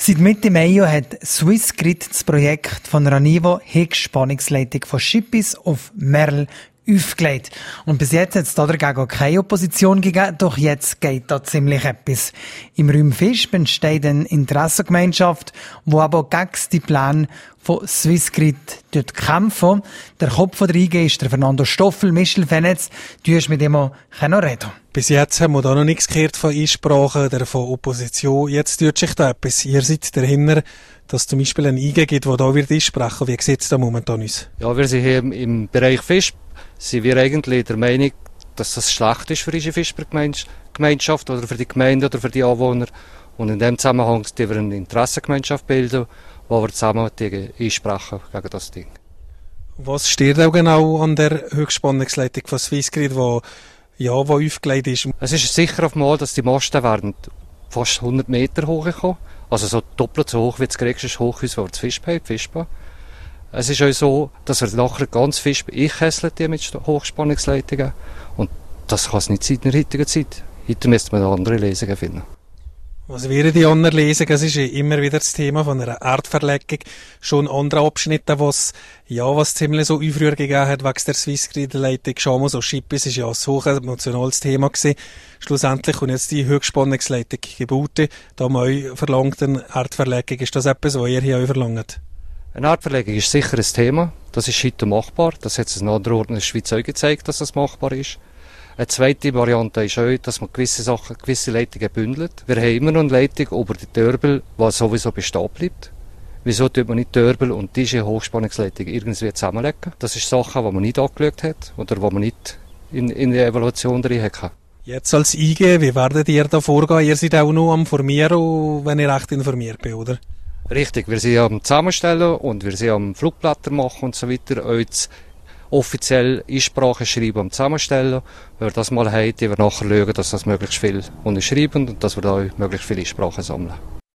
Seit Mitte Mai hat Swissgrid das Projekt von Ranivo Höchstspannungsleitung von Schippis auf Merl aufgelegt. Und bis jetzt hat es dagegen keine Opposition gegeben, doch jetzt geht da ziemlich etwas. Im Raum Fisch entsteht eine Interessengemeinschaft, die aber gegen die Pläne von Swissgrid kämpfen. Der Kopf der IG ist der Fernando Stoffel. Michel Fenetz, du hast mit ihm auch reden. Bis jetzt haben wir da noch nichts gehört von Einsprachen oder von Opposition. Jetzt tut sich da etwas. Ihr seid dahinter, dass es zum Beispiel eine IG gibt, die da wird einsprechen. Wie sieht es da momentan aus? Ja, wir sind hier im Bereich Fisch. Sind wir eigentlich der Meinung, dass das schlecht ist für unsere Fischgemeinschaft oder für die Gemeinde oder für die Anwohner. Und in dem Zusammenhang bilden wir eine Interessengemeinschaft, bilden, wo wir zusammen einsprechen gegen das Ding. Was steht auch genau an der Höchstspannungsleitung von Swissgrid, die aufgelegt ist? Es ist sicher auf einmal, dass die Masten werden fast 100 Meter hochgekommen. Also so doppelt so hoch wie das gräbste Hochhaus, wo das Fischbahn. Es ist auch so, dass wir nachher ganz Fisch einkesseln mit Hochspannungsleitungen. Und das kann es nicht sein in der heutigen Zeit. Heute müsste man andere Lesungen finden. Was wären die anderen Lesungen? Es ist ja immer wieder das Thema von einer Erdverlegung. Schon andere Abschnitte, was ziemlich so Aufruhr gegeben hat, wegen der Swissgrid-Leitung. Schauen wir so, Schippis ist ja ein so emotionales Thema gewesen. Schlussendlich, und jetzt die Höchstspannungsleitung gebaut, da haben wir auch verlangt eine Erdverlegung. Ist das etwas, was ihr hier auch verlangt? Eine Erdverlegung ist sicher ein Thema. Das ist heute machbar. Das hat es an anderen Orten in der Schweiz auch gezeigt, dass das machbar ist. Eine zweite Variante ist auch, dass man gewisse Leitungen bündelt. Wir haben immer noch eine Leitung über die Törbel, die sowieso bestehen bleibt. Wieso tut man nicht Törbel und diese Hochspannungsleitung irgendwie zusammenlegen? Das ist Sachen, die man nicht angeschaut hat oder die man nicht in der Evaluation drin hat. Jetzt als IG, wie werdet ihr da vorgehen? Ihr seid auch noch am Formieren, wenn ich recht informiert bin, oder? Richtig, wir sind am Zusammenstellen und wir sind am Flugblätter machen und so weiter. Auch jetzt offiziell Einsprachen schreiben am Zusammenstellen. Wenn wir das mal haben, wir nachher schauen, dass das möglichst viel unterschreiben und dass wir da auch möglichst viele Einsprachen sammeln.